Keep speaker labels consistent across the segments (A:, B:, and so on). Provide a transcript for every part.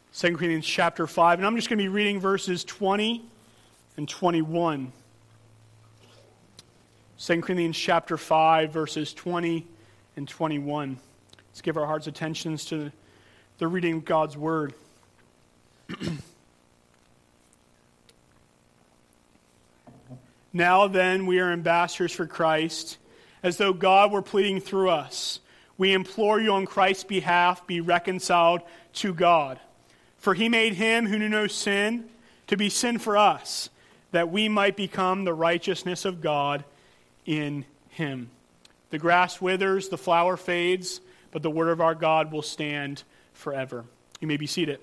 A: 2 Corinthians chapter 5, and I'm just going to be reading verses 20 and 21. 2 Corinthians chapter 5, verses 20 and 21. Let's give our hearts' attentions to the reading of God's Word. Now then, we are ambassadors for Christ, as though God were pleading through us. We implore you on Christ's behalf, be reconciled to God. For he made him who knew no sin to be sin for us, that we might become the righteousness of God in him. The grass withers, the flower fades, but the word of our God will stand forever. You may be seated.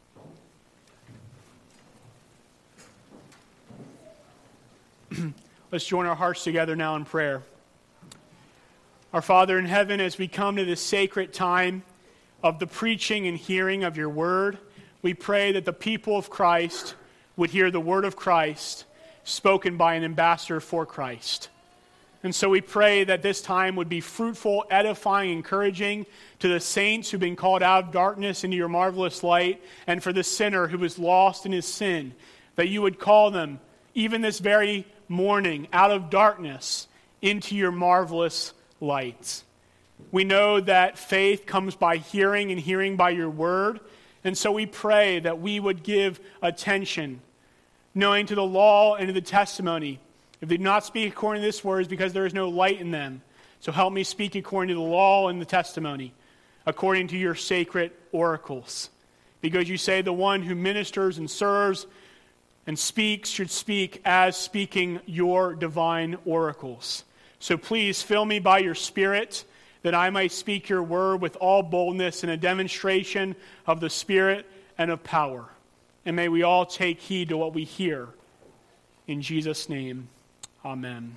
A: Let's join our hearts together now in prayer. Our Father in heaven, as we come to this sacred time of the preaching and hearing of your word, we pray that the people of Christ would hear the word of Christ spoken by an ambassador for Christ. And so we pray that this time would be fruitful, edifying, encouraging to the saints who've been called out of darkness into your marvelous light, and for the sinner who is lost in his sin, that you would call them, even this very morning, out of darkness into your marvelous light. We know that faith comes by hearing and hearing by your word, and so we pray that we would give attention, knowing to the law and to the testimony. If they do not speak according to this word, it's because there is no light in them. So help me speak according to the law and the testimony, according to your sacred oracles. Because you say the one who ministers and serves and speaks should speak as speaking your divine oracles. So please fill me by your Spirit, that I might speak your word with all boldness in a demonstration of the Spirit and of power. And may we all take heed to what we hear. In Jesus' name, amen.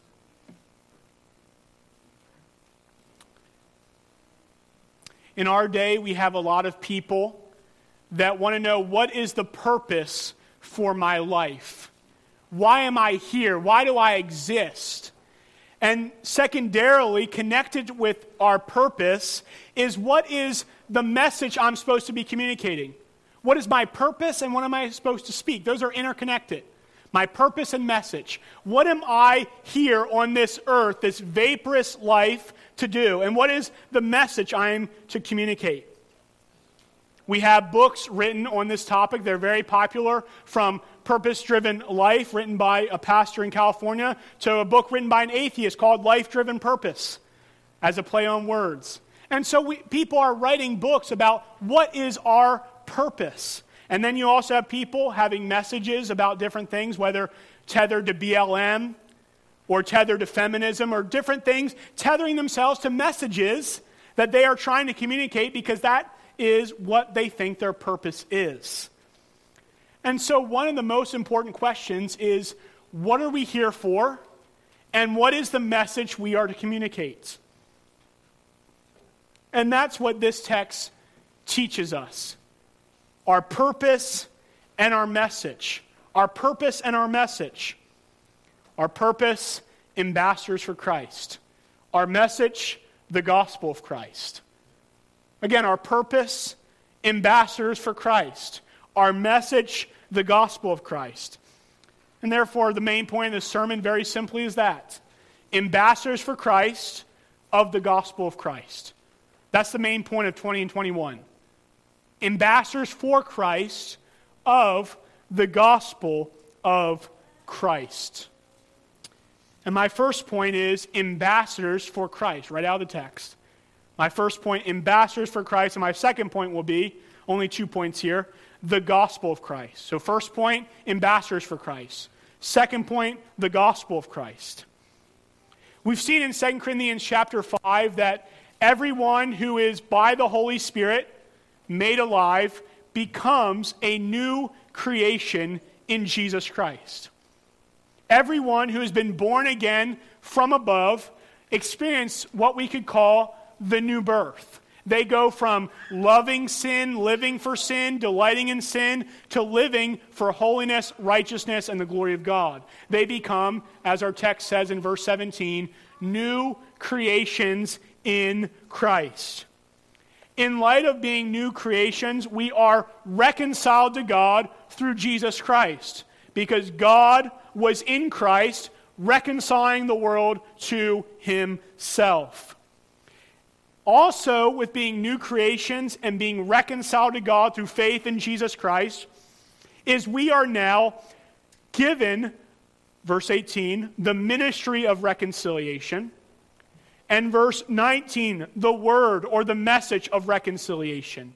A: In our day, we have a lot of people that want to know, what is the purpose for my life? Why am I here? Why do I exist? And secondarily, connected with our purpose, is what is the message I'm supposed to be communicating? What is my purpose and what am I supposed to speak? Those are interconnected. My purpose and message. What am I here on this earth, this vaporous life, to do? And what is the message I am to communicate? We have books written on this topic. They're very popular, from Purpose-Driven Life, written by a pastor in California, to a book written by an atheist called Life-Driven Purpose, as a play on words. And so people are writing books about what is our purpose. And then you also have people having messages about different things, whether tethered to BLM or tethered to feminism or different things, tethering themselves to messages that they are trying to communicate because that is what they think their purpose is. And so one of the most important questions is, what are we here for? And what is the message we are to communicate? And that's what this text teaches us. Our purpose and our message. Our purpose and our message. Our purpose, ambassadors for Christ. Our message, the gospel of Christ. Again, our purpose, ambassadors for Christ. Our message, the gospel of Christ. And therefore, the main point of this sermon, very simply, is that. Ambassadors for Christ of the gospel of Christ. That's the main point of 20 and 21. Ambassadors for Christ of the gospel of Christ. And my first point is ambassadors for Christ, right out of the text. My first point, ambassadors for Christ, and my second point will be, only 2 points here, the gospel of Christ. So first point, ambassadors for Christ. Second point, the gospel of Christ. We've seen in 2 Corinthians chapter 5 that everyone who is by the Holy Spirit made alive becomes a new creation in Jesus Christ. Everyone who has been born again from above experiences what we could call the new birth. They go from loving sin, living for sin, delighting in sin, to living for holiness, righteousness, and the glory of God. They become, as our text says in verse 17, new creations in Christ. in light of being new creations, we are reconciled to God through Jesus Christ, because God was in Christ reconciling the world to himself. Also, with being new creations and being reconciled to God through faith in Jesus Christ, is we are now given, verse 18, the ministry of reconciliation, and verse 19, the word or the message of reconciliation.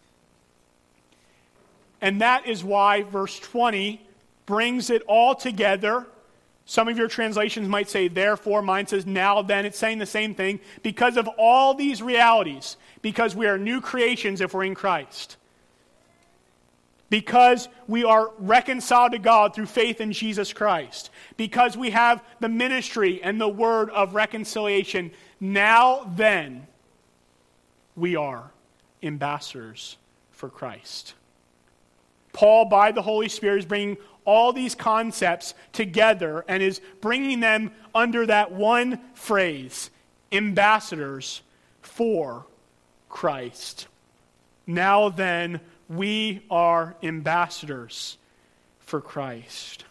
A: And that is why verse 20 brings it all together. Some of your translations might say, therefore. Mine says, now then. It's saying the same thing. Because of all these realities, because we are new creations if we're in Christ, because we are reconciled to God through faith in Jesus Christ, because we have the ministry and the word of reconciliation, now then, we are ambassadors for Christ. Paul, by the Holy Spirit, is bringing all these concepts together and is bringing them under that one phrase, ambassadors for Christ. Now then, we are ambassadors for Christ.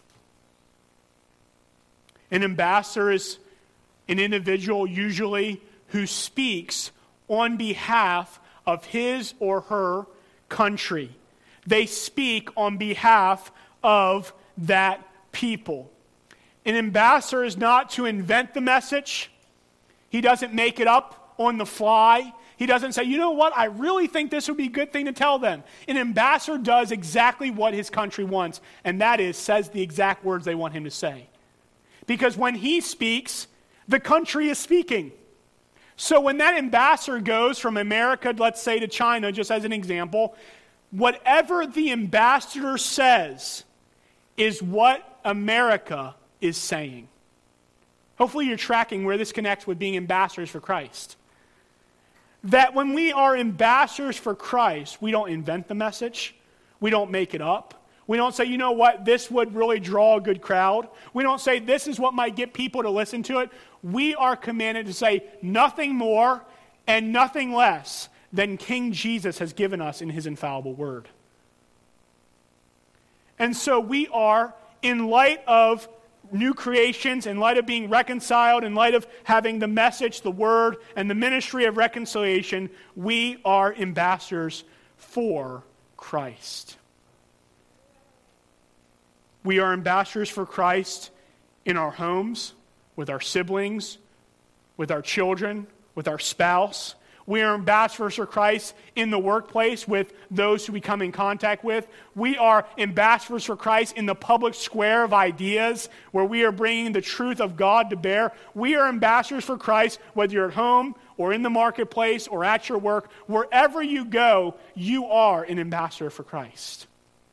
A: An ambassador is an individual usually who speaks on behalf of his or her country. They speak on behalf of that people. An ambassador is not to invent the message. He doesn't make it up on the fly. He doesn't say, you know what, I really think this would be a good thing to tell them. An ambassador does exactly what his country wants, and that is, says the exact words they want him to say. Because when he speaks, the country is speaking. So when that ambassador goes from America, let's say, to China, just as an example, whatever the ambassador says is what America is saying. Hopefully you're tracking where this connects with being ambassadors for Christ. That when we are ambassadors for Christ, we don't invent the message. We don't make it up. We don't say, you know what, this would really draw a good crowd. We don't say this is what might get people to listen to it. We are commanded to say nothing more and nothing less than King Jesus has given us in his infallible word. And so we are, in light of new creations, in light of being reconciled, in light of having the message, the word, and the ministry of reconciliation, we are ambassadors for Christ. We are ambassadors for Christ in our homes, with our siblings, with our children, with our spouse. We are ambassadors for Christ in the workplace with those who we come in contact with. We are ambassadors for Christ in the public square of ideas where we are bringing the truth of God to bear. We are ambassadors for Christ whether you're at home or in the marketplace or at your work. Wherever you go, you are an ambassador for Christ.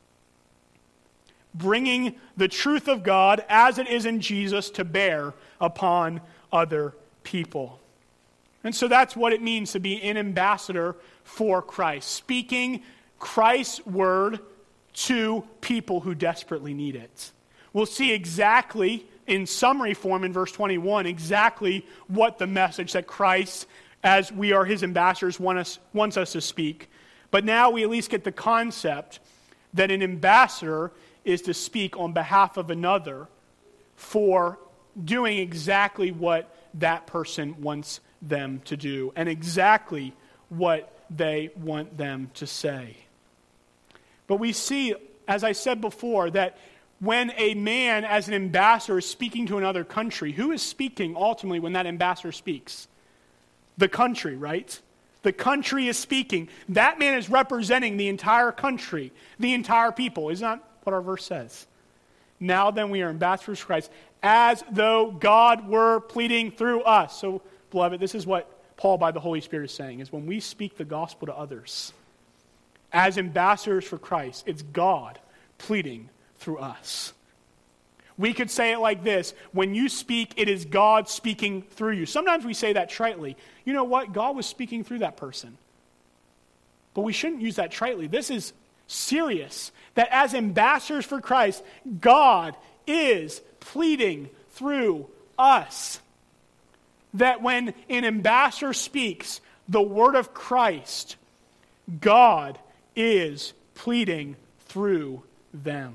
A: Bringing the truth of God as it is in Jesus to bear upon other people. And so that's what it means to be an ambassador for Christ. Speaking Christ's word to people who desperately need it. We'll see exactly, in summary form in verse 21, exactly what the message that Christ, as we are his ambassadors, wants us to speak. But now we at least get the concept that an ambassador is to speak on behalf of another for doing exactly what that person wants them to do and exactly what they want them to say. But we see, as I said before, that when a man as an ambassador is speaking to another country, who is speaking ultimately when that ambassador speaks? The country, right? The country is speaking. That man is representing the entire country, the entire people. Isn't that what our verse says? Now then we are ambassadors for Christ, as though God were pleading through us. So, beloved, this is what Paul by the Holy Spirit is saying, is when we speak the gospel to others, as ambassadors for Christ, it's God pleading through us. We could say it like this: when you speak, it is God speaking through you. Sometimes we say that tritely. You know what? God was speaking through that person. But we shouldn't use that tritely. This is serious, that as ambassadors for Christ, God is pleading through us. That when an ambassador speaks the word of Christ, God is pleading through them.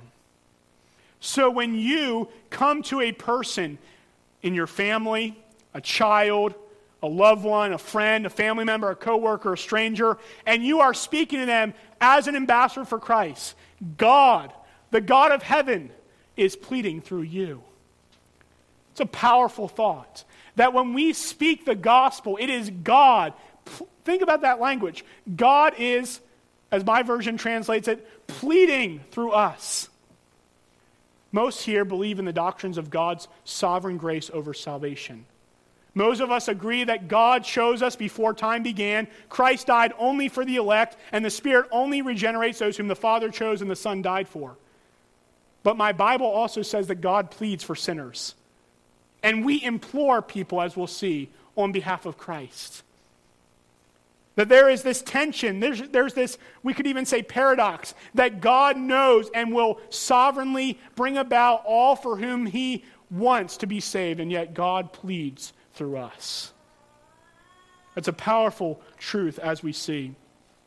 A: So when you come to a person in your family, a child, a loved one, a friend, a family member, a coworker, a stranger, and you are speaking to them as an ambassador for Christ, God, the God of heaven, is pleading through you. It's a powerful thought that when we speak the gospel, it is God. Think about that language. God is, as my version translates it, pleading through us. Most here believe in the doctrines of God's sovereign grace over salvation. Most of us agree that God chose us before time began. Christ died only for the elect, and the Spirit only regenerates those whom the Father chose and the Son died for. But my Bible also says that God pleads for sinners. And we implore people, as we'll see, on behalf of Christ. That there is this tension, there's this, we could even say paradox, that God knows and will sovereignly bring about all for whom he wants to be saved, and yet God pleads through us. That's a powerful truth as we see.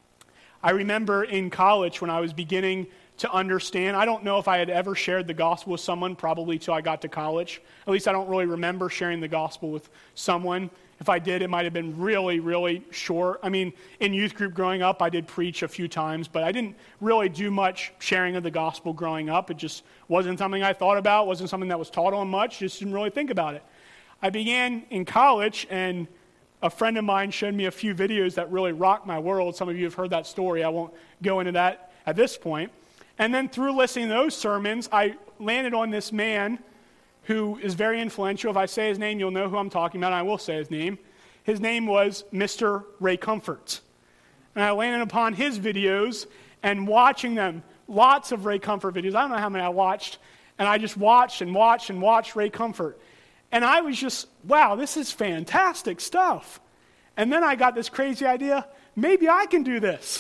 A: I remember in college when I was beginning to understand, I don't know if I had ever shared the gospel with someone probably till I got to college. At least I don't really remember sharing the gospel with someone. If I did, it might have been really, really short. I mean, in youth group growing up, I did preach a few times, but I didn't really do much sharing of the gospel growing up. It just wasn't something I thought about, wasn't something that was taught on much, just didn't really think about it. I began in college, and a friend of mine showed me a few videos that really rocked my world. Some of you have heard that story. I won't go into that at this point. And then through listening to those sermons, I landed on this man who is very influential. If I say his name, you'll know who I'm talking about, and I will say his name. His name was Mr. Ray Comfort. And I landed upon his videos and watching them, lots of Ray Comfort videos. I don't know how many I watched, and I just watched and watched and watched Ray Comfort. And I was just, wow, this is fantastic stuff. And then I got this crazy idea, maybe I can do this.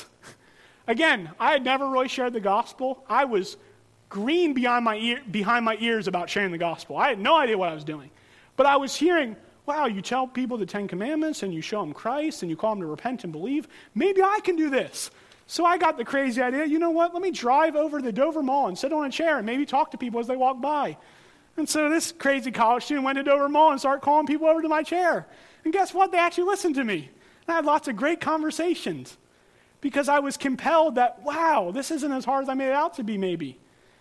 A: Again, I had never really shared the gospel. I was green behind my ears about sharing the gospel. I had no idea what I was doing. But I was hearing, wow, you tell people the 10 Commandments and you show them Christ and you call them to repent and believe. Maybe I can do this. So I got the crazy idea, you know what, let me drive over to the Dover Mall and sit on a chair and maybe talk to people as they walk by. And so this crazy college student went to Dover Mall and started calling people over to my chair. And guess what? They actually listened to me. And I had lots of great conversations because I was compelled that, wow, this isn't as hard as I made it out to be maybe.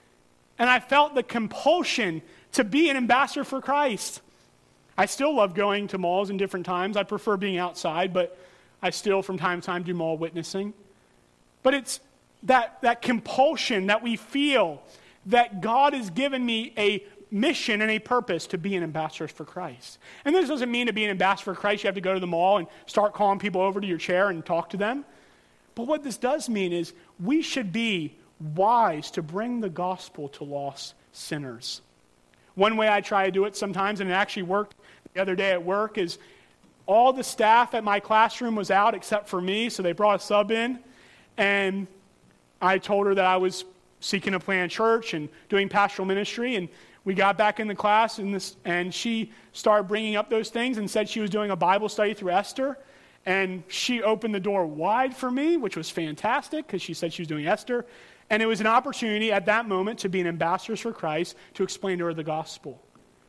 A: And I felt the compulsion to be an ambassador for Christ. I still love going to malls in different times. I prefer being outside, but I still from time to time do mall witnessing. But it's that compulsion that we feel that God has given me a mission and a purpose to be an ambassador for Christ. And this doesn't mean to be an ambassador for Christ you have to go to the mall and start calling people over to your chair and talk to them. But what this does mean is we should be wise to bring the gospel to lost sinners. One way I try to do it sometimes, and it actually worked the other day at work, is all the staff at my classroom was out except for me, so they brought a sub in, and I told her that I was seeking to plant a church and doing pastoral ministry, and we got back in the class, and she started bringing up those things and said she was doing a Bible study through Esther, and she opened the door wide for me, which was fantastic because she said she was doing Esther, and it was an opportunity at that moment to be an ambassador for Christ, to explain to her the gospel.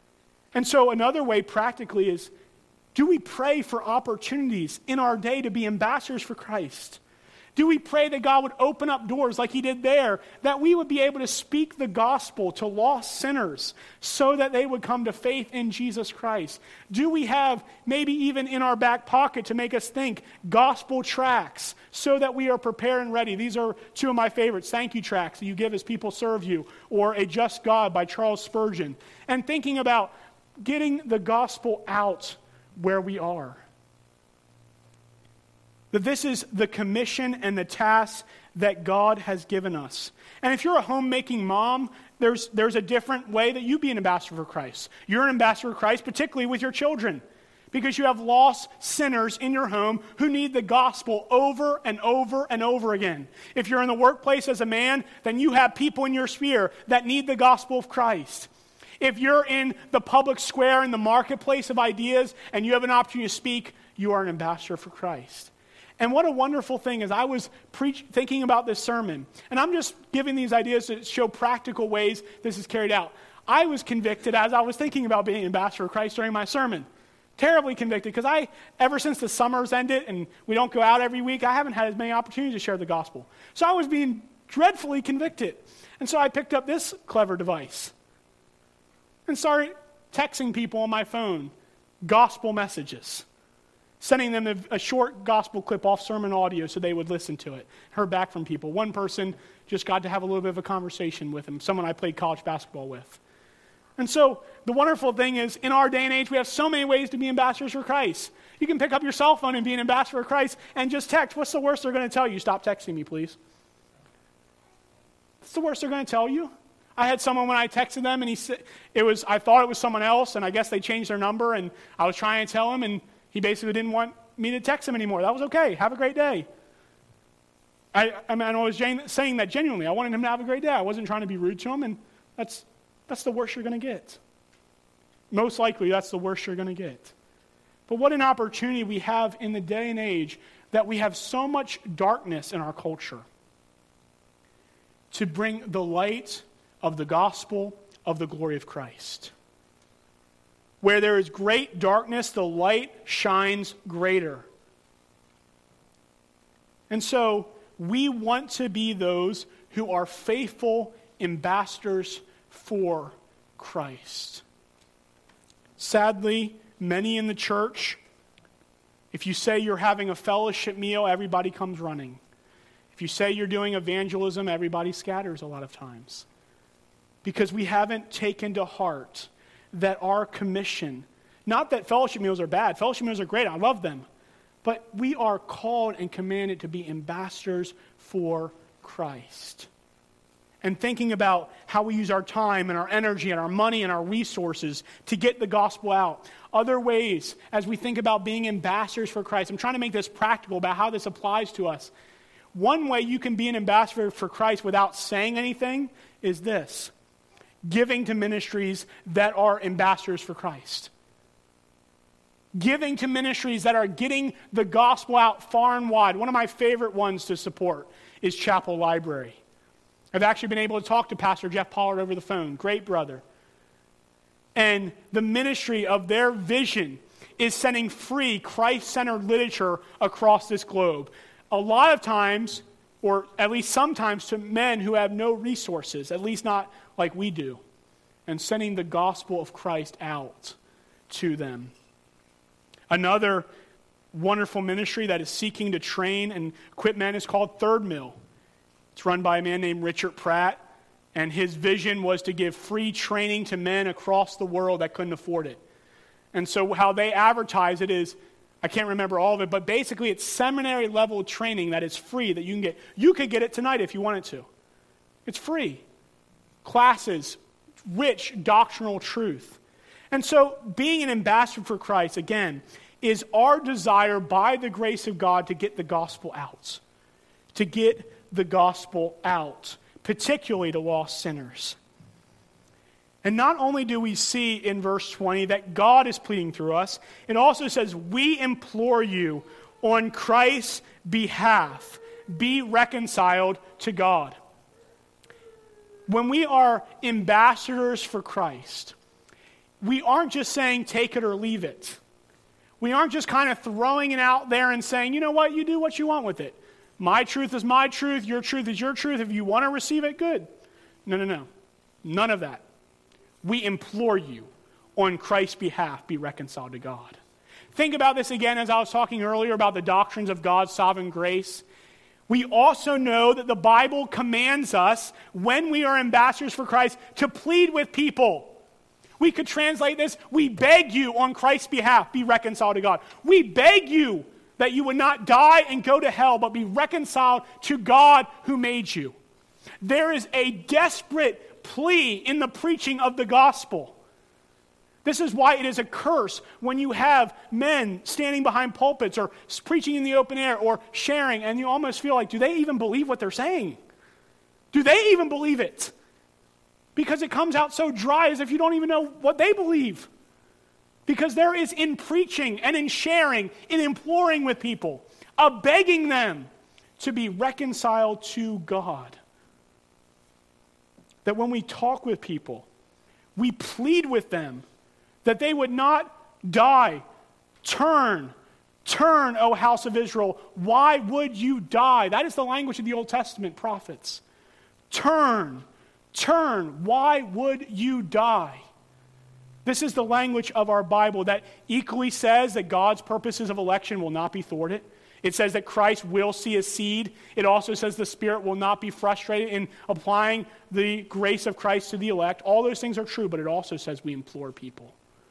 A: And so another way practically is, do we pray for opportunities in our day to be ambassadors for Christ? Do we pray that God would open up doors like he did there, that we would be able to speak the gospel to lost sinners so that they would come to faith in Jesus Christ? Do we have, maybe even in our back pocket to make us think, gospel tracts so that we are prepared and ready? These are two of my favorites, thank you tracts that you give as people serve you, or A Just God by Charles Spurgeon. And thinking about getting the gospel out where we are. That this is the commission and the task that God has given us. And if you're a homemaking mom, there's a different way that you be an ambassador for Christ. You're an ambassador for Christ, particularly with your children, because you have lost sinners in your home who need the gospel over and over and over again. If you're in the workplace as a man, then you have people in your sphere that need the gospel of Christ. If you're in the public square, in the marketplace of ideas, and you have an opportunity to speak, you are an ambassador for Christ. And what a wonderful thing is I was thinking about this sermon, and I'm just giving these ideas to show practical ways this is carried out. I was convicted as I was thinking about being an ambassador of Christ during my sermon. Terribly convicted, because ever since the summers ended and we don't go out every week, I haven't had as many opportunities to share the gospel. So I was being dreadfully convicted. And so I picked up this clever device and started texting people on my phone gospel messages, sending them a short gospel clip off sermon audio so they would listen to it. Heard back from people. One person just got to have a little bit of a conversation with him, someone I played college basketball with. And so the wonderful thing is, in our day and age, we have so many ways to be ambassadors for Christ. You can pick up your cell phone and be an ambassador for Christ and just text. What's the worst they're going to tell you? Stop texting me, please. What's the worst they're going to tell you? I had someone when I texted them, and I thought it was someone else, and I guess they changed their number, and I was trying to tell him, and he basically didn't want me to text him anymore. That was okay. Have a great day. I was saying that genuinely. I wanted him to have a great day. I wasn't trying to be rude to him, and that's the worst you're going to get. Most likely, that's the worst you're going to get. But what an opportunity we have in the day and age that we have so much darkness in our culture to bring the light of the gospel of the glory of Christ. Where there is great darkness, the light shines greater. And so, we want to be those who are faithful ambassadors for Christ. Sadly, many in the church, if you say you're having a fellowship meal, everybody comes running. If you say you're doing evangelism, everybody scatters a lot of times. Because we haven't taken to heart that our commission, not that fellowship meals are bad, fellowship meals are great, I love them, but we are called and commanded to be ambassadors for Christ. And thinking about how we use our time and our energy and our money and our resources to get the gospel out. Other ways, as we think about being ambassadors for Christ, I'm trying to make this practical about how this applies to us. One way you can be an ambassador for Christ without saying anything is this: giving to ministries that are ambassadors for Christ. Giving to ministries that are getting the gospel out far and wide. One of my favorite ones to support is Chapel Library. I've actually been able to talk to Pastor Jeff Pollard over the phone. Great brother. And the ministry of their vision is sending free Christ-centered literature across this globe. A lot of times, or at least sometimes, to men who have no resources, at least not like we do, and sending the gospel of Christ out to them. Another wonderful ministry that is seeking to train and equip men is called Third Mill. It's run by a man named Richard Pratt, and his vision was to give free training to men across the world that couldn't afford it. And so how they advertise it is, I can't remember all of it, but basically it's seminary level training that is free that you can get. You could get it tonight if you wanted to. It's free. Classes, rich doctrinal truth. And so being an ambassador for Christ, again, is our desire by the grace of God to get the gospel out. To get the gospel out, particularly to lost sinners. And not only do we see in verse 20 that God is pleading through us, it also says, we implore you on Christ's behalf, be reconciled to God. When we are ambassadors for Christ, we aren't just saying take it or leave it. We aren't just kind of throwing it out there and saying, you know what, you do what you want with it. My truth is my truth, your truth is your truth. If you want to receive it, good. No. None of that. We implore you on Christ's behalf, be reconciled to God. Think about this again as I was talking earlier about the doctrines of God's sovereign grace. We also know that the Bible commands us, when we are ambassadors for Christ, to plead with people. We could translate this, we beg you on Christ's behalf, be reconciled to God. We beg you that you would not die and go to hell, but be reconciled to God who made you. There is a desperate plea in the preaching of the gospel. This is why it is a curse when you have men standing behind pulpits or preaching in the open air or sharing, and you almost feel like, do they even believe what they're saying? Do they even believe it? Because it comes out so dry as if you don't even know what they believe. Because there is in preaching and in sharing, in imploring with people, of begging them to be reconciled to God. That when we talk with people, we plead with them that they would not die. Turn, O house of Israel. Why would you die? That is the language of the Old Testament prophets. Turn, why would you die? This is the language of our Bible that equally says that God's purposes of election will not be thwarted. It says that Christ will see his seed. It also says the Spirit will not be frustrated in applying the grace of Christ to the elect. All those things are true, but it also says we implore people.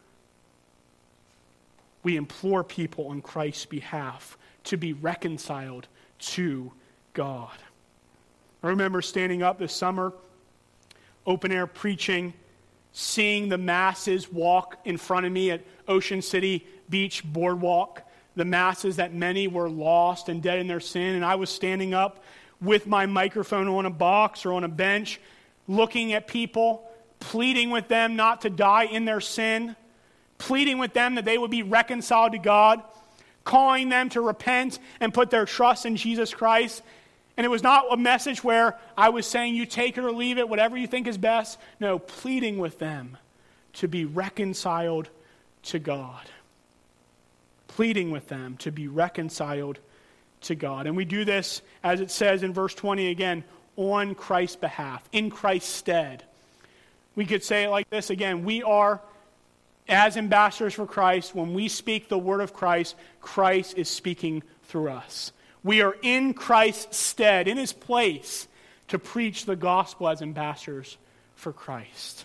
A: We implore people on Christ's behalf to be reconciled to God. I remember standing up this summer, open air preaching, seeing the masses walk in front of me at Ocean City Beach Boardwalk, the masses that many were lost and dead in their sin, and I was standing up with my microphone on a box or on a bench, looking at people, pleading with them not to die in their sin, pleading with them that they would be reconciled to God, calling them to repent and put their trust in Jesus Christ. And it was not a message where I was saying you take it or leave it, whatever you think is best. No, pleading with them to be reconciled to God. Pleading with them to be reconciled to God. And we do this, as it says in verse 20 again, on Christ's behalf, in Christ's stead. We could say it like this again. We are, as ambassadors for Christ, when we speak the word of Christ, Christ is speaking through us. We are in Christ's stead, in his place, to preach the gospel as ambassadors for Christ.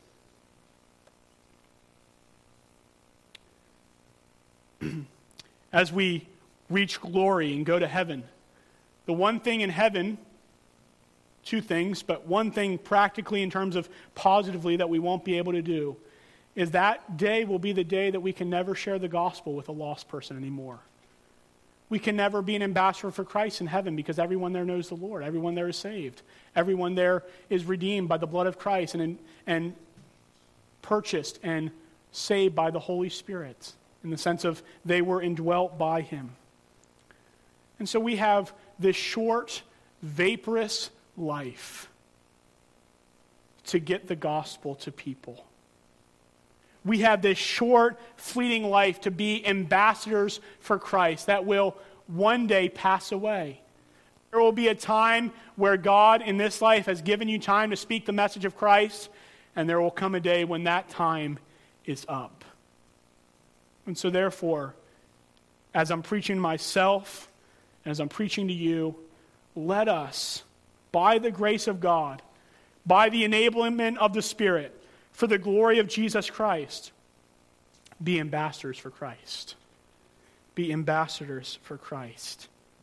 A: As we reach glory and go to heaven, the one thing in heaven, two things, but one thing practically in terms of positively that we won't be able to do, is that day will be the day that we can never share the gospel with a lost person anymore. We can never be an ambassador for Christ in heaven because everyone there knows the Lord. Everyone there is saved. Everyone there is redeemed by the blood of Christ and purchased and saved by the Holy Spirit in the sense of they were indwelt by him. And so we have this short, vaporous life to get the gospel to people. We have this short, fleeting life to be ambassadors for Christ that will one day pass away. There will be a time where God in this life has given you time to speak the message of Christ, and there will come a day when that time is up. And so therefore, as I'm preaching to myself, as I'm preaching to you, let us, by the grace of God, by the enablement of the Spirit, for the glory of Jesus Christ, be ambassadors for Christ. Be ambassadors for Christ.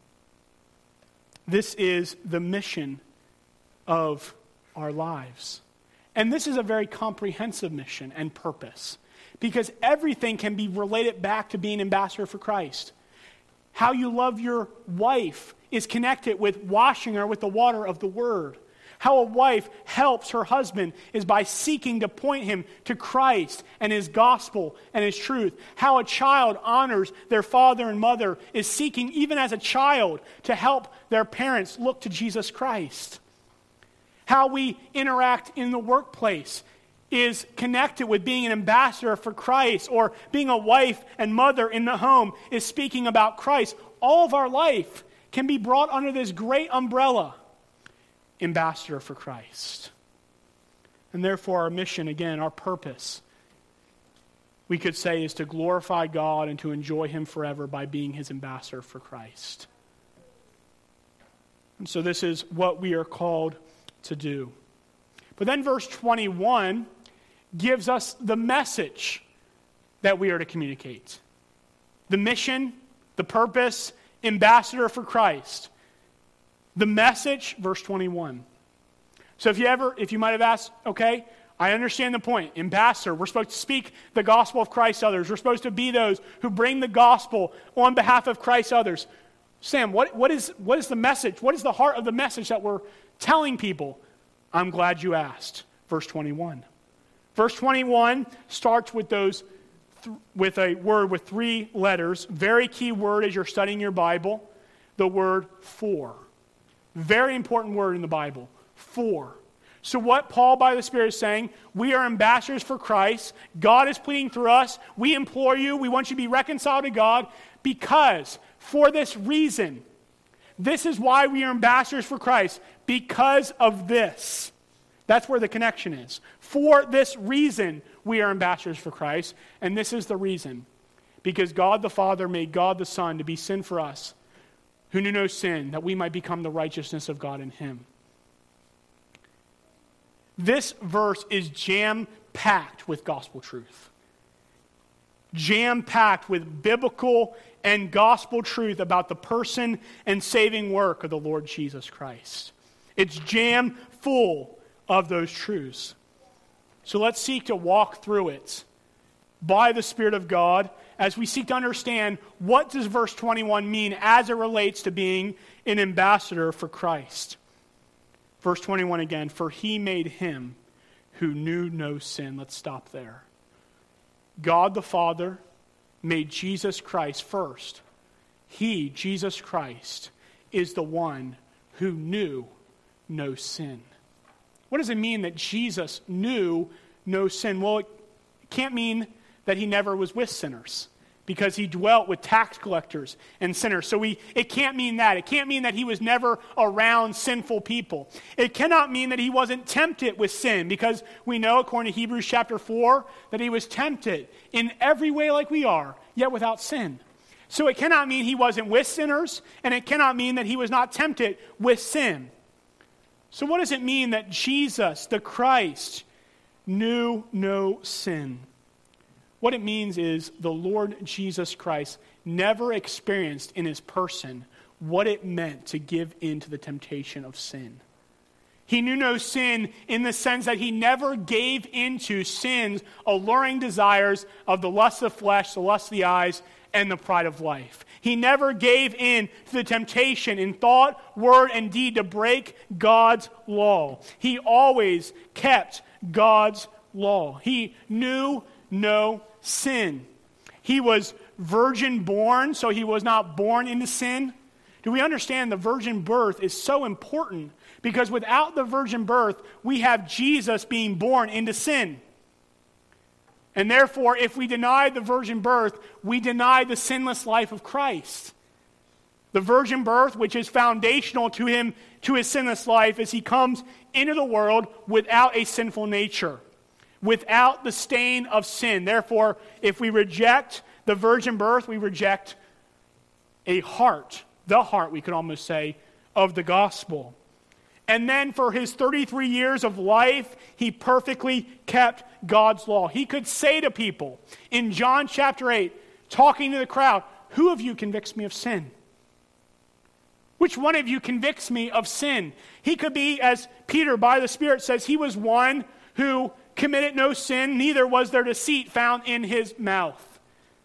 A: This is the mission of our lives. And this is a very comprehensive mission and purpose, because everything can be related back to being ambassador for Christ. How you love your wife is connected with washing her with the water of the Word. How a wife helps her husband is by seeking to point him to Christ and his gospel and his truth. How a child honors their father and mother is seeking, even as a child, to help their parents look to Jesus Christ. How we interact in the workplace is connected with being an ambassador for Christ, or being a wife and mother in the home is speaking about Christ. All of our life can be brought under this great umbrella. Ambassador for Christ. And therefore our mission, again, our purpose, we could say, is to glorify God and to enjoy him forever by being his ambassador for Christ. And so this is what we are called to do. But then verse 21 gives us the message that we are to communicate. The mission, the purpose, ambassador for Christ. The message, verse 21. So if you might have asked, okay, I understand the point. Ambassador, we're supposed to speak the gospel of Christ to others. We're supposed to be those who bring the gospel on behalf of Christ to others. Sam, what is the message? What is the heart of the message that we're telling people? I'm glad you asked. Verse 21. Verse 21 starts with those with a word with 3 letters. Very key word as you're studying your Bible, the word for. Very important word in the Bible, for. So what Paul by the Spirit is saying, we are ambassadors for Christ. God is pleading through us. We implore you. We want you to be reconciled to God because, for this reason, this is why we are ambassadors for Christ, because of this. That's where the connection is. For this reason, we are ambassadors for Christ, and this is the reason. Because God the Father made God the Son to be sin for us, who knew no sin, that we might become the righteousness of God in him. This verse is jam-packed with gospel truth. Jam-packed with biblical and gospel truth about the person and saving work of the Lord Jesus Christ. It's jam full of those truths. So let's seek to walk through it by the Spirit of God as we seek to understand what does verse 21 mean as it relates to being an ambassador for Christ. Verse 21 again, for he made him who knew no sin. Let's stop there. God the Father made Jesus Christ first. He, Jesus Christ, is the one who knew no sin. What does it mean that Jesus knew no sin? Well, it can't mean that he never was with sinners, because he dwelt with tax collectors and sinners. So it can't mean that. It can't mean that he was never around sinful people. It cannot mean that he wasn't tempted with sin, because we know, according to Hebrews chapter 4, that he was tempted in every way like we are, yet without sin. So it cannot mean he wasn't with sinners, and it cannot mean that he was not tempted with sin. So what does it mean that Jesus, the Christ, knew no sin? What it means is the Lord Jesus Christ never experienced in his person what it meant to give in to the temptation of sin. He knew no sin in the sense that he never gave into sin's alluring desires of the lust of the flesh, the lust of the eyes, and the pride of life. He never gave in to the temptation in thought, word, and deed to break God's law. He always kept God's law. He knew no sin. He was virgin born, so he was not born into sin. Do we understand the virgin birth is so important? Because without the virgin birth, we have Jesus being born into sin. And therefore, if we deny the virgin birth, we deny the sinless life of Christ. The virgin birth, which is foundational to him, to his sinless life, as he comes into the world without a sinful nature, without the stain of sin. Therefore, if we reject the virgin birth, we reject a heart, the heart, we could almost say, of the gospel. And then for his 33 years of life, he perfectly kept God's law. He could say to people in John chapter 8, talking to the crowd, who of you convicts me of sin? Which one of you convicts me of sin? He could be, as Peter by the Spirit says, he was one who committed no sin, neither was there deceit found in his mouth.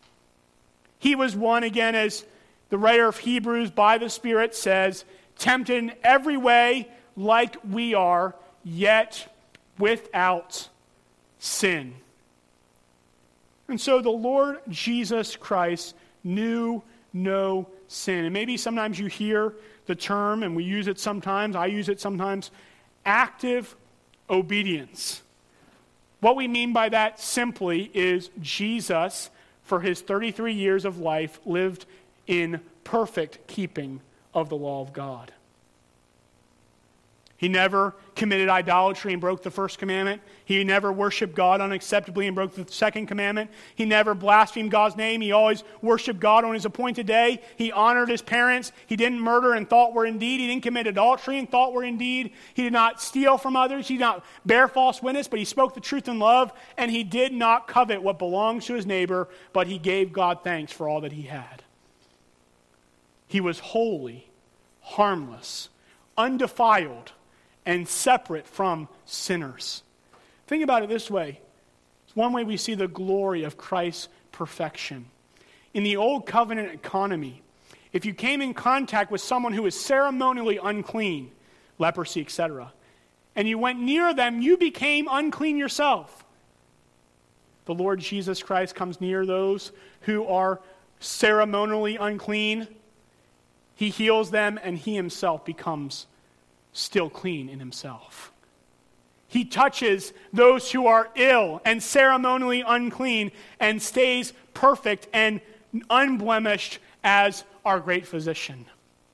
A: He was one, again, as the writer of Hebrews by the Spirit says, tempted in every way like we are, yet without sin. And so the Lord Jesus Christ knew no sin. And maybe sometimes you hear the term, and we use it sometimes, I use it sometimes, active obedience. What we mean by that simply is Jesus, for his 33 years of life, lived in perfect keeping of the law of God. He never committed idolatry and broke the first commandment. He never worshiped God unacceptably and broke the second commandment. He never blasphemed God's name. He always worshiped God on his appointed day. He honored his parents. He didn't murder in thought, word, and deed. He didn't commit adultery in thought, word, and deed. He did not steal from others. He did not bear false witness, but he spoke the truth in love. And he did not covet what belongs to his neighbor, but he gave God thanks for all that he had. He was holy, harmless, undefiled, and separate from sinners. Think about it this way. It's one way we see the glory of Christ's perfection. In the old covenant economy, if you came in contact with someone who was ceremonially unclean, leprosy, etc., and you went near them, you became unclean yourself. the Lord Jesus Christ comes near those who are ceremonially unclean. He heals them, and he himself becomes still clean in himself. He touches those who are ill and ceremonially unclean and stays perfect and unblemished as our great physician.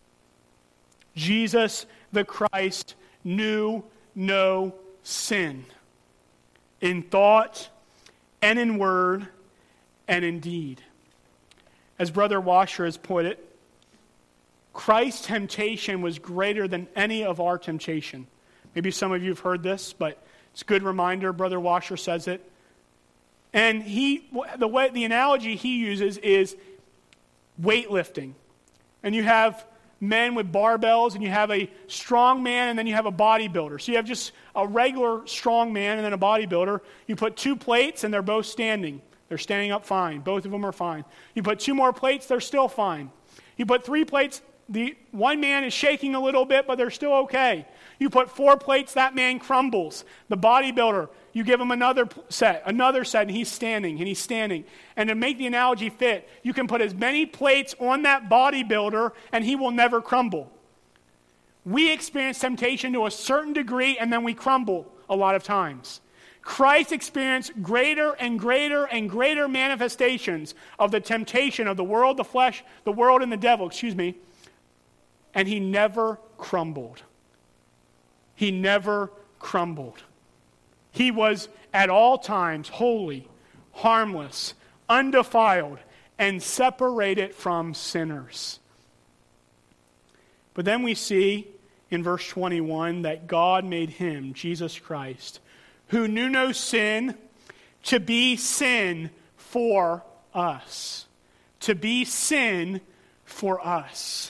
A: Jesus the Christ knew no sin in thought and in word and in deed. As Brother Washer has put it, Christ's temptation was greater than any of our temptation. Maybe some of you have heard this, but it's a good reminder. Brother Washer says it. And the analogy he uses is weightlifting. And you have men with barbells, and you have a strong man, and then you have a bodybuilder. So you have just a regular strong man and then a bodybuilder. You put 2 plates, and they're both standing. They're standing up fine. Both of them are fine. You put 2 more plates, they're still fine. You put 3 plates, the one man is shaking a little bit, but they're still okay. You put 4 plates, that man crumbles. The bodybuilder, you give him another set, and he's standing. And to make the analogy fit, you can put as many plates on that bodybuilder, and he will never crumble. We experience temptation to a certain degree, and then we crumble a lot of times. Christ experienced greater and greater and greater manifestations of the temptation of the world, the flesh, the world, and the devil, and he never crumbled. He never crumbled. He was at all times holy, harmless, undefiled, and separated from sinners. But then we see in verse 21 that God made him, Jesus Christ, who knew no sin, to be sin for us. To be sin for us.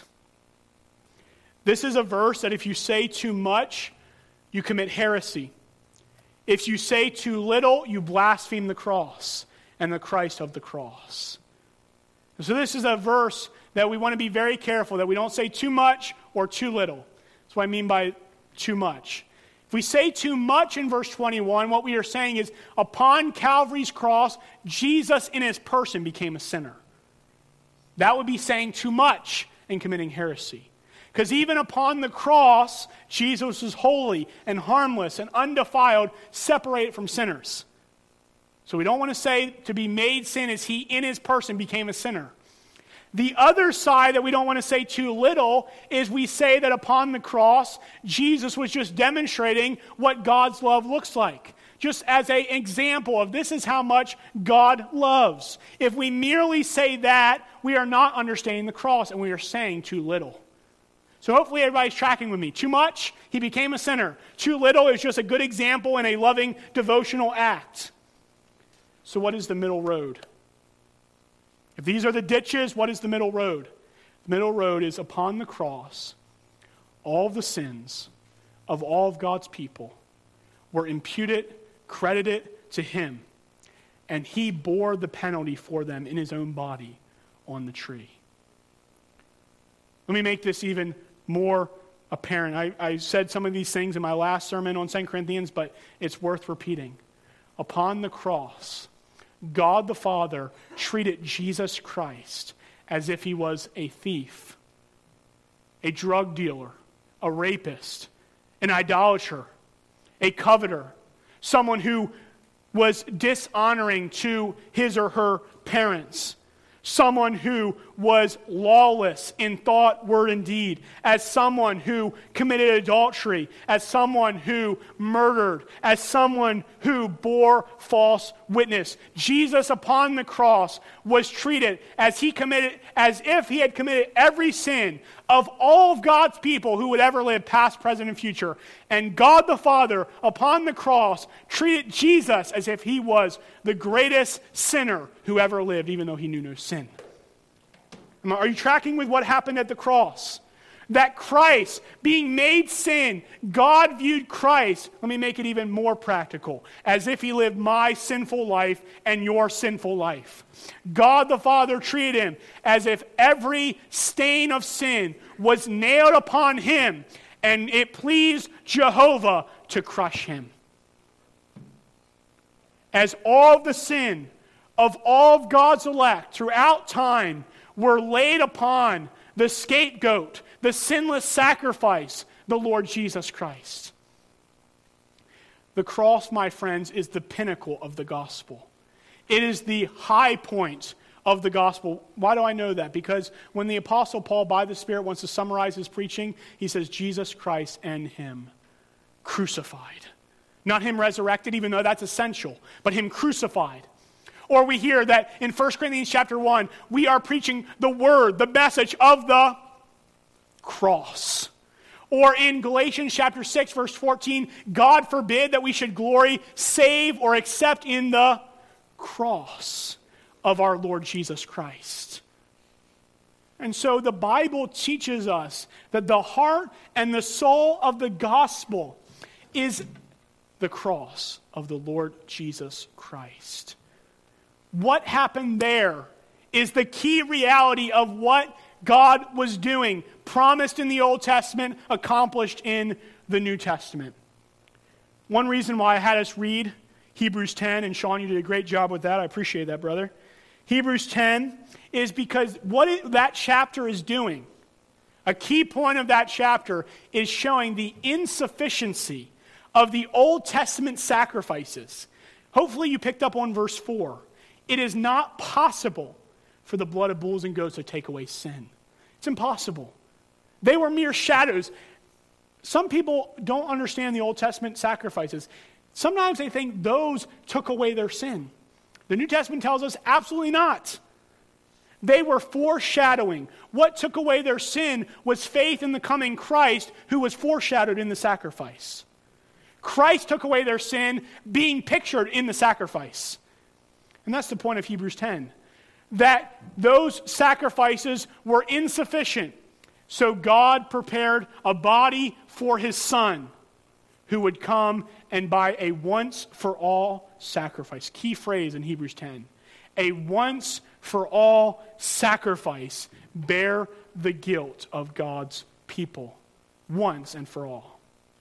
A: This is a verse that if you say too much, you commit heresy. If you say too little, you blaspheme the cross and the Christ of the cross. So this is a verse that we want to be very careful that we don't say too much or too little. That's what I mean by too much. If we say too much in verse 21, what we are saying is, upon Calvary's cross, Jesus in his person became a sinner. That would be saying too much and committing heresy. Because even upon the cross, Jesus was holy and harmless and undefiled, separated from sinners. So we don't want to say to be made sin as he in his person became a sinner. The other side that we don't want to say too little is we say that upon the cross, Jesus was just demonstrating what God's love looks like. Just as an example of this is how much God loves. If we merely say that, we are not understanding the cross and we are saying too little. So hopefully everybody's tracking with me. Too much, he became a sinner. Too little is just a good example and a loving devotional act. So what is the middle road? If these are the ditches, what is the middle road? The middle road is upon the cross, all the sins of all of God's people were imputed, credited to him, and he bore the penalty for them in his own body on the tree. Let me make this even more apparent. I said some of these things in my last sermon on 2 Corinthians, but it's worth repeating. Upon the cross, God the Father treated Jesus Christ as if he was a thief, a drug dealer, a rapist, an idolater, a coveter, someone who was dishonoring to his or her parents, someone who was lawless in thought, word, and deed, as someone who committed adultery, as someone who murdered, as someone who bore false witness. Jesus upon the cross was treated as if he had committed every sin of all of God's people who would ever live, past, present, and future. And God the Father upon the cross treated Jesus as if he was the greatest sinner who ever lived, even though he knew no sin. Are you tracking with what happened at the cross? That Christ, being made sin, God viewed Christ, let me make it even more practical, as if he lived my sinful life and your sinful life. God the Father treated him as if every stain of sin was nailed upon him, and it pleased Jehovah to crush him. as all of the sin of all of God's elect throughout time were laid upon the scapegoat, the sinless sacrifice, the Lord Jesus Christ. The cross, my friends, is the pinnacle of the gospel. It is the high point of the gospel. Why do I know that? Because when the Apostle Paul, by the Spirit, wants to summarize his preaching, he says, Jesus Christ and him crucified. Not him resurrected, even though that's essential, but him crucified. Or we hear that in 1 Corinthians chapter 1, we are preaching the word, the message of the cross. Or in Galatians chapter 6, verse 14, God forbid that we should glory, save, or accept in the cross of our Lord Jesus Christ. And so the Bible teaches us that the heart and the soul of the gospel is the cross of the Lord Jesus Christ. What happened there is the key reality of what God was doing, promised in the Old Testament, accomplished in the New Testament. One reason why I had us read Hebrews 10, and Sean, you did a great job with that. I appreciate that, brother. Hebrews 10 is because that chapter is doing, a key point of that chapter is showing the insufficiency of the Old Testament sacrifices. Hopefully you picked up on verse 4. It is not possible for the blood of bulls and goats to take away sin. It's impossible. They were mere shadows. Some people don't understand the Old Testament sacrifices. Sometimes they think those took away their sin. The New Testament tells us absolutely not. They were foreshadowing. What took away their sin was faith in the coming Christ, who was foreshadowed in the sacrifice. Christ took away their sin, being pictured in the sacrifice. And that's the point of Hebrews 10. That those sacrifices were insufficient. So God prepared a body for his Son, who would come and by a once-for-all sacrifice. Key phrase in Hebrews 10. A once-for-all sacrifice bear the guilt of God's people. Once and for all.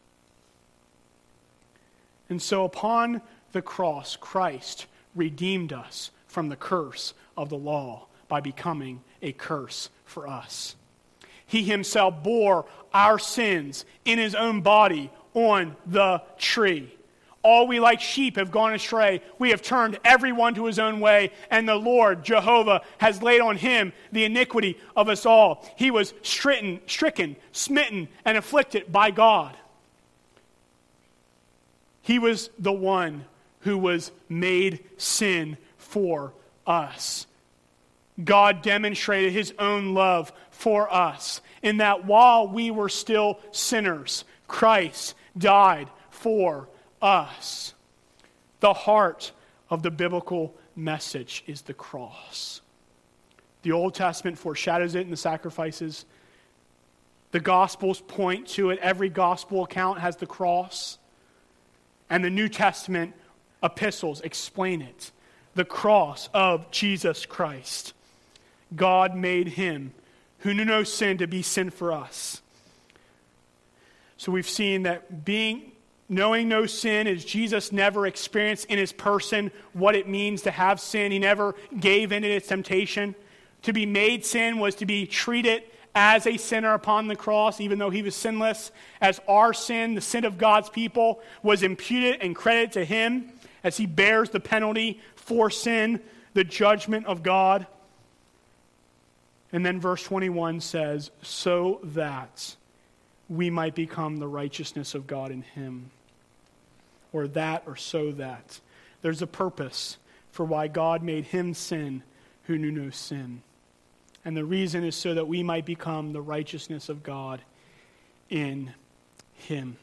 A: And so upon the cross, Christ redeemed us from the curse of the law by becoming a curse for us. He himself bore our sins in his own body on the tree. All we like sheep have gone astray. We have turned everyone to his own way, and the Lord, Jehovah, has laid on him the iniquity of us all. He was stricken, smitten, and afflicted by God. He was the one who was made sin for us. God demonstrated his own love for us in that while we were still sinners, Christ died for us. The heart of the biblical message is the cross. The Old Testament foreshadows it in the sacrifices. The Gospels point to it. Every Gospel account has the cross. And the New Testament epistles explain it. The cross of Jesus Christ. God made him who knew no sin to be sin for us. So we've seen that knowing no sin is Jesus never experienced in his person what it means to have sin. He never gave in to its temptation. To be made sin was to be treated as a sinner upon the cross, even though he was sinless. As our sin, the sin of God's people, was imputed and credited to him as he bears the penalty for sin, the judgment of God. And then verse 21 says, so that we might become the righteousness of God in him. Or so that. There's a purpose for why God made him sin who knew no sin. And the reason is so that we might become the righteousness of God in him.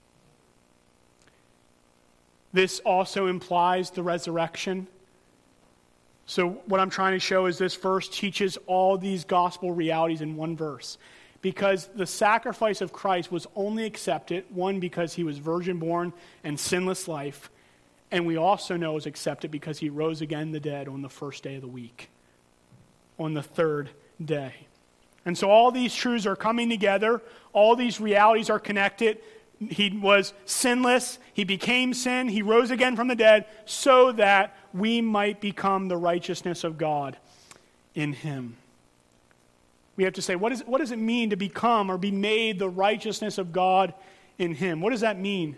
A: This also implies the resurrection. So what I'm trying to show is this verse teaches all these gospel realities in one verse. Because the sacrifice of Christ was only accepted, one, because he was virgin born and sinless life, and we also know it was accepted because he rose again the dead on the first day of the week, on the third day. And so all these truths are coming together, all these realities are connected. He was sinless. He became sin. He rose again from the dead so that we might become the righteousness of God in him. We have to say, what does it mean to become or be made the righteousness of God in him? What does that mean?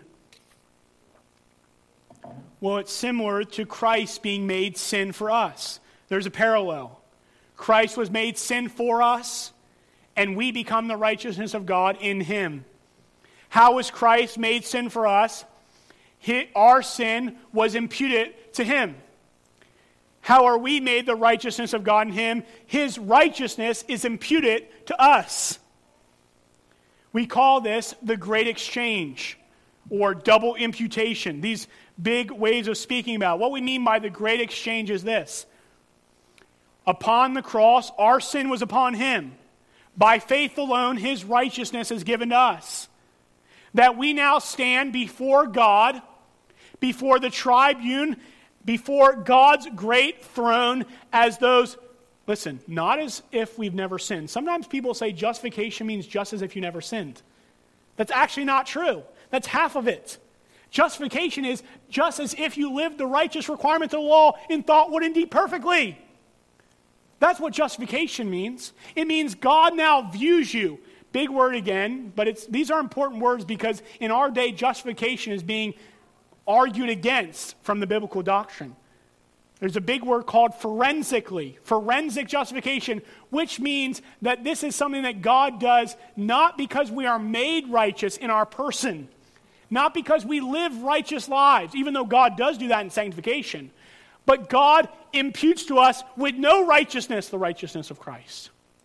A: Well, it's similar to Christ being made sin for us. There's a parallel. Christ was made sin for us, and we become the righteousness of God in him. How was Christ made sin for us? Our sin was imputed to him. How are we made the righteousness of God in him? His righteousness is imputed to us. We call this the great exchange or double imputation. These big ways of speaking about. What we mean by the great exchange is this. Upon the cross, our sin was upon him. By faith alone, his righteousness is given to us. That we now stand before God, before the tribune, before God's great throne as those, listen, not as if we've never sinned. Sometimes people say justification means just as if you never sinned. That's actually not true. That's half of it. Justification is just as if you lived the righteous requirements of the law in thought, word, and deed perfectly. That's what justification means. It means God now views you. Big word again, but these are important words because in our day, justification is being argued against from the biblical doctrine. There's a big word called forensically, forensic justification, which means that this is something that God does not because we are made righteous in our person, not because we live righteous lives, even though God does do that in sanctification, but God imputes to us with no righteousness the righteousness of Christ.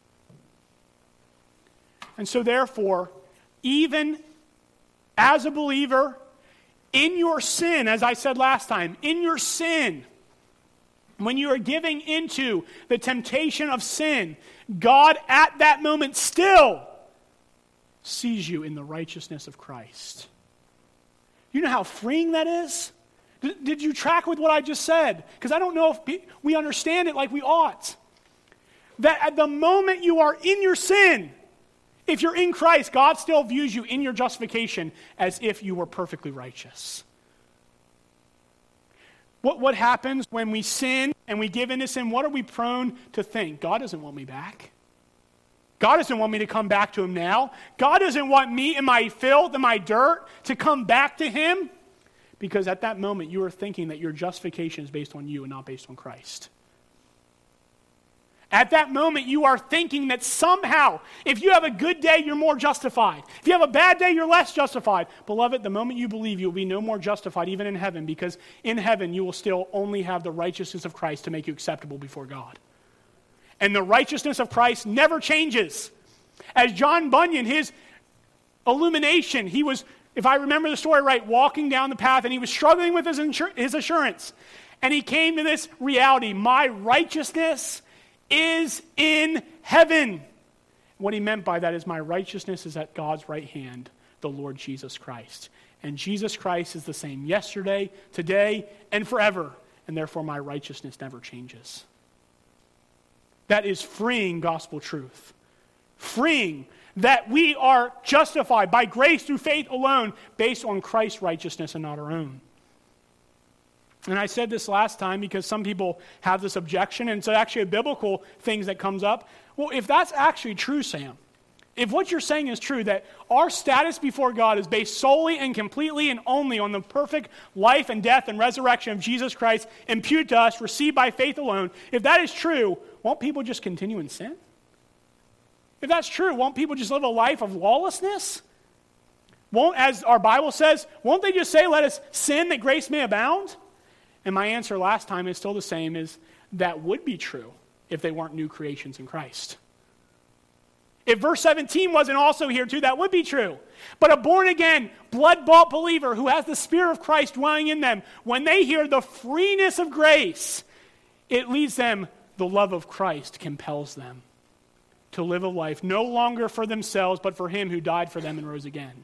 A: And so therefore, even as a believer, in your sin, as I said last time, in your sin, when you are giving into the temptation of sin, God at that moment still sees you in the righteousness of Christ. You know how freeing that is? Did you track with what I just said? Because I don't know if we understand it like we ought. That at the moment you are in your sin, if you're in Christ, God still views you in your justification as if you were perfectly righteous. What happens when we sin and we give into sin? What are we prone to think? God doesn't want me back. God doesn't want me to come back to him now. God doesn't want me and my filth and my dirt to come back to him. Because at that moment you are thinking that your justification is based on you and not based on Christ. At that moment, you are thinking that somehow, if you have a good day, you're more justified. If you have a bad day, you're less justified. Beloved, the moment you believe, you will be no more justified, even in heaven, because in heaven, you will still only have the righteousness of Christ to make you acceptable before God. And the righteousness of Christ never changes. As John Bunyan, his illumination, he was, if I remember the story right, walking down the path, and he was struggling with his assurance. And he came to this reality, my righteousness is in heaven. What he meant by that is my righteousness is at God's right hand, the Lord Jesus Christ. And Jesus Christ is the same yesterday, today, and forever. And therefore my righteousness never changes. That is freeing gospel truth. Freeing that we are justified by grace through faith alone based on Christ's righteousness and not our own. And I said this last time because some people have this objection, and it's actually a biblical thing that comes up. Well, if that's actually true, Sam, if what you're saying is true, that our status before God is based solely and completely and only on the perfect life and death and resurrection of Jesus Christ imputed to us, received by faith alone, if that is true, won't people just continue in sin? If that's true, won't people just live a life of lawlessness? Won't, as our Bible says, won't they just say, let us sin that grace may abound? And my answer last time is still the same, is that would be true if they weren't new creations in Christ. If verse 17 wasn't also here too, that would be true. But a born-again, blood-bought believer who has the Spirit of Christ dwelling in them, when they hear the freeness of grace, it leads them, the love of Christ compels them to live a life no longer for themselves, but for him who died for them and rose again.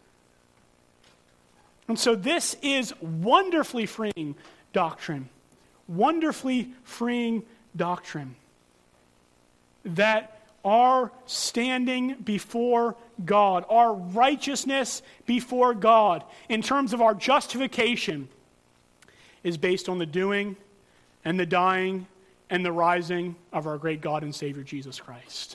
A: And so this is wonderfully freeing doctrine. Wonderfully freeing doctrine. That our standing before God, our righteousness before God, in terms of our justification, is based on the doing and the dying and the rising of our great God and Savior, Jesus Christ.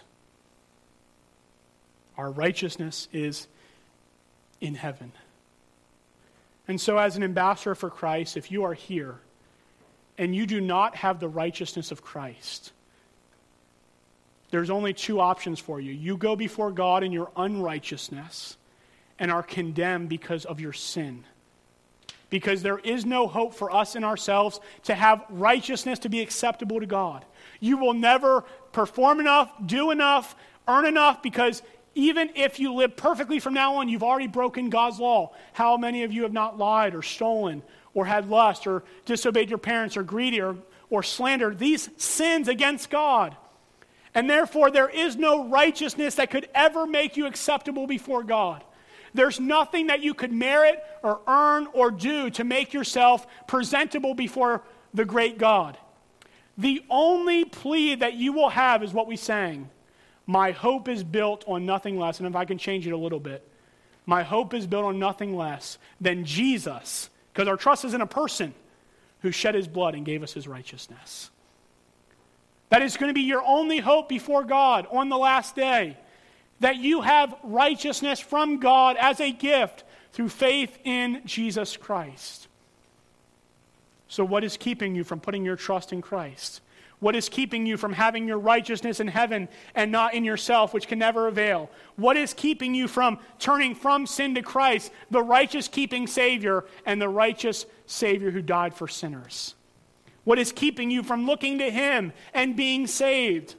A: Our righteousness is in heaven. And so as an ambassador for Christ, if you are here and you do not have the righteousness of Christ, there's only two options for you. You go before God in your unrighteousness and are condemned because of your sin. Because there is no hope for us in ourselves to have righteousness to be acceptable to God. You will never perform enough, do enough, earn enough, because even if you live perfectly from now on, you've already broken God's law. How many of you have not lied or stolen or had lust or disobeyed your parents or greedy or slandered? These sins against God. And therefore, there is no righteousness that could ever make you acceptable before God. There's nothing that you could merit or earn or do to make yourself presentable before the great God. The only plea that you will have is what we sang. My hope is built on nothing less, and if I can change it a little bit, my hope is built on nothing less than Jesus, because our trust is in a person who shed his blood and gave us his righteousness. That is going to be your only hope before God on the last day, that you have righteousness from God as a gift through faith in Jesus Christ. So what is keeping you from putting your trust in Christ? What is keeping you from having your righteousness in heaven and not in yourself, which can never avail? What is keeping you from turning from sin to Christ, the righteous keeping Savior and the righteous Savior who died for sinners? What is keeping you from looking to him and being saved?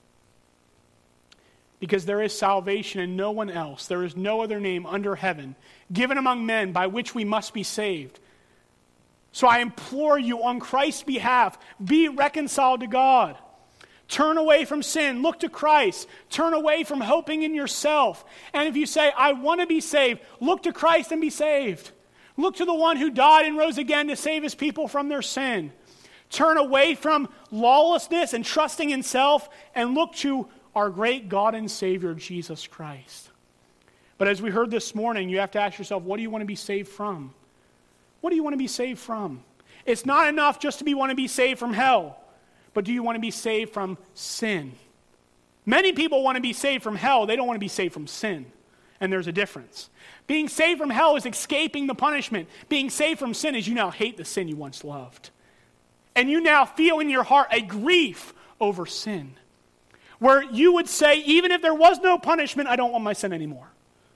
A: Because there is salvation in no one else. There is no other name under heaven given among men by which we must be saved. So I implore you on Christ's behalf, be reconciled to God. Turn away from sin. Look to Christ. Turn away from hoping in yourself. And if you say, I want to be saved, look to Christ and be saved. Look to the one who died and rose again to save his people from their sin. Turn away from lawlessness and trusting in self and look to our great God and Savior, Jesus Christ. But as we heard this morning, you have to ask yourself, what do you want to be saved from? What do you want to be saved from? It's not enough just to want to be saved from hell, but do you want to be saved from sin? Many people want to be saved from hell. They don't want to be saved from sin. And there's a difference. Being saved from hell is escaping the punishment. Being saved from sin is you now hate the sin you once loved. And you now feel in your heart a grief over sin. Where you would say, even if there was no punishment, I don't want my sin anymore.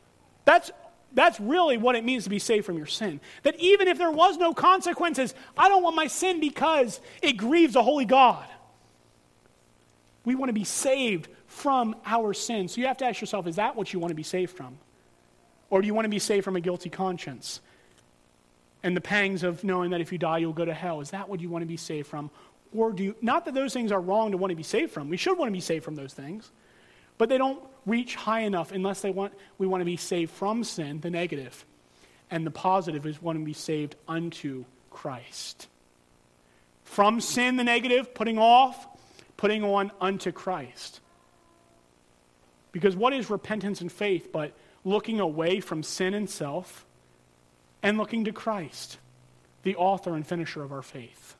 A: That's really what it means to be saved from your sin. That even if there was no consequences, I don't want my sin because it grieves a holy God. We want to be saved from our sin. So you have to ask yourself, is that what you want to be saved from? Or do you want to be saved from a guilty conscience and the pangs of knowing that if you die, you'll go to hell? Is that what you want to be saved from? Or do you, not that those things are wrong to want to be saved from. We should want to be saved from those things. But they don't reach high enough unless we want to be saved from sin, the negative. And the positive is want to be saved unto Christ. From sin, the negative, putting off, putting on unto Christ. Because what is repentance and faith but looking away from sin and self and looking to Christ, the author and finisher of our faith?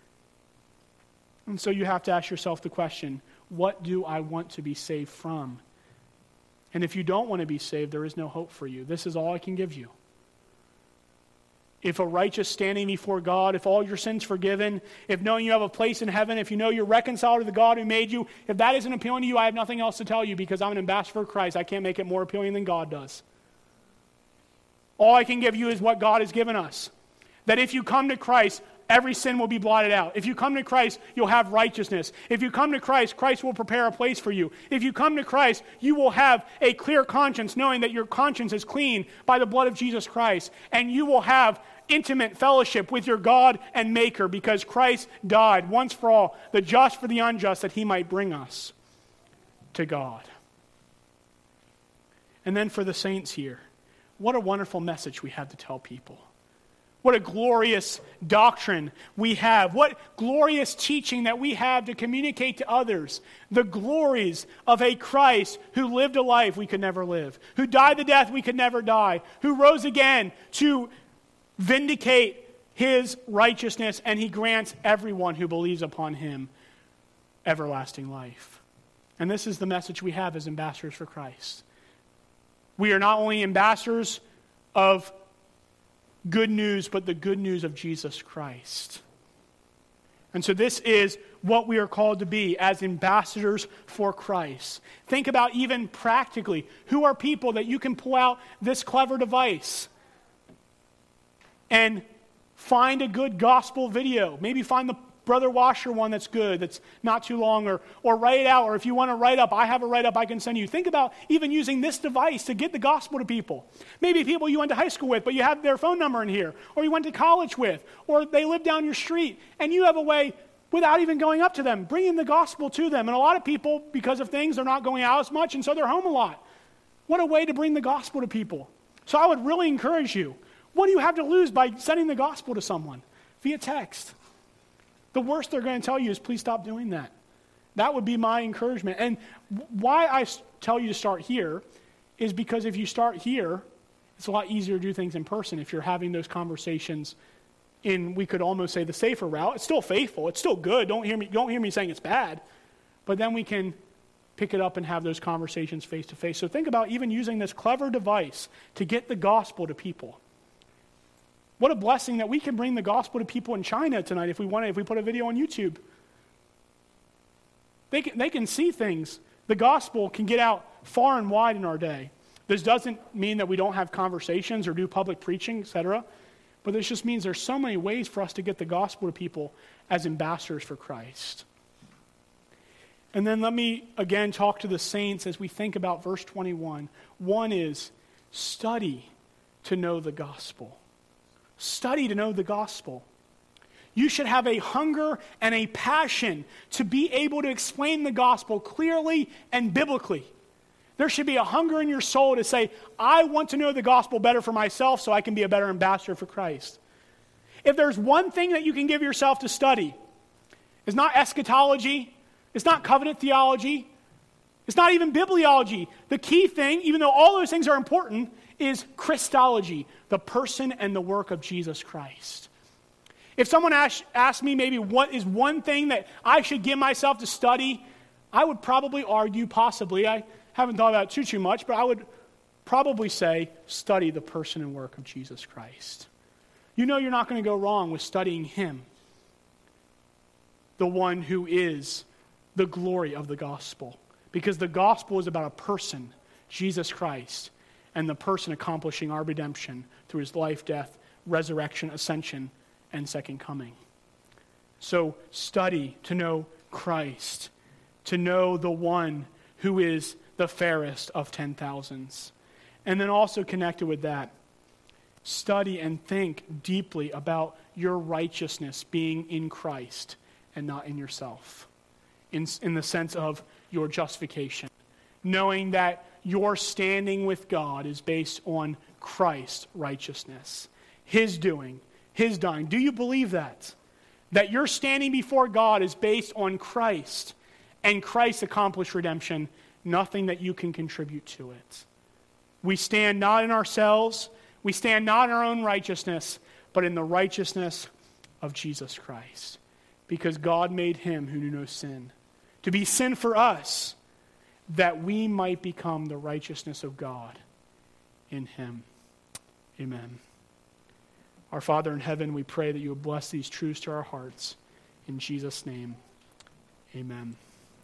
A: And so you have to ask yourself the question, what do I want to be saved from? And if you don't want to be saved, there is no hope for you. This is all I can give you. If a righteous standing before God, if all your sins forgiven, if knowing you have a place in heaven, if you know you're reconciled to the God who made you, if that isn't appealing to you, I have nothing else to tell you because I'm an ambassador for Christ. I can't make it more appealing than God does. All I can give you is what God has given us. That if you come to Christ, every sin will be blotted out. If you come to Christ, you'll have righteousness. If you come to Christ, Christ will prepare a place for you. If you come to Christ, you will have a clear conscience, knowing that your conscience is clean by the blood of Jesus Christ. And you will have intimate fellowship with your God and Maker because Christ died once for all, the just for the unjust, that he might bring us to God. And then for the saints here, what a wonderful message we have to tell people. What a glorious doctrine we have. What glorious teaching that we have to communicate to others the glories of a Christ who lived a life we could never live, who died the death we could never die, who rose again to vindicate his righteousness, and he grants everyone who believes upon him everlasting life. And this is the message we have as ambassadors for Christ. We are not only ambassadors of good news, but the good news of Jesus Christ. And so this is what we are called to be as ambassadors for Christ. Think about even practically, who are people that you can pull out this clever device and find a good gospel video. Maybe find the Brother Washer one that's good, that's not too long, or write it out, or if you want to write up, I have a write-up I can send you. Think about even using this device to get the gospel to people. Maybe people you went to high school with, but you have their phone number in here, or you went to college with, or they live down your street, and you have a way, without even going up to them, bringing the gospel to them. And a lot of people, because of things, they're not going out as much, and so they're home a lot. What a way to bring the gospel to people. So I would really encourage you, what do you have to lose by sending the gospel to someone via text? The worst they're going to tell you is, please stop doing that. That would be my encouragement. And why I tell you to start here is because if you start here, it's a lot easier to do things in person if you're having those conversations in, we could almost say, the safer route. It's still faithful. It's still good. Don't hear me saying it's bad. But then we can pick it up and have those conversations face to face. So think about even using this clever device to get the gospel to people. What a blessing that we can bring the gospel to people in China tonight if we put a video on YouTube. They can see things. The gospel can get out far and wide in our day. This doesn't mean that we don't have conversations or do public preaching, etc. But this just means there's so many ways for us to get the gospel to people as ambassadors for Christ. And then let me again talk to the saints as we think about verse 21. One is study to know the gospel. Study to know the gospel. You should have a hunger and a passion to be able to explain the gospel clearly and biblically. There should be a hunger in your soul to say, I want to know the gospel better for myself so I can be a better ambassador for Christ. If there's one thing that you can give yourself to study, it's not eschatology, it's not covenant theology, it's not even bibliology. The key thing, even though all those things are important, is Christology, the person and the work of Jesus Christ. If someone asked me maybe what is one thing that I should give myself to study, I would probably argue, possibly, I haven't thought about it too much, but I would probably say study the person and work of Jesus Christ. You know you're not going to go wrong with studying him, the one who is the glory of the gospel. Because the gospel is about a person, Jesus Christ, and the person accomplishing our redemption through his life, death, resurrection, ascension, and second coming. So study to know Christ, to know the one who is the fairest of 10,000s. And then also connected with that, study and think deeply about your righteousness being in Christ and not in yourself, in the sense of your justification. Knowing that your standing with God is based on Christ's righteousness, his doing, his dying. Do you believe that? That your standing before God is based on Christ and Christ's accomplished redemption, nothing that you can contribute to it. We stand not in ourselves, we stand not in our own righteousness, but in the righteousness of Jesus Christ. Because God made him who knew no sin to be sin for us, that we might become the righteousness of God in him. Amen. Our Father in heaven, we pray that you would bless these truths to our hearts. In Jesus' name, amen.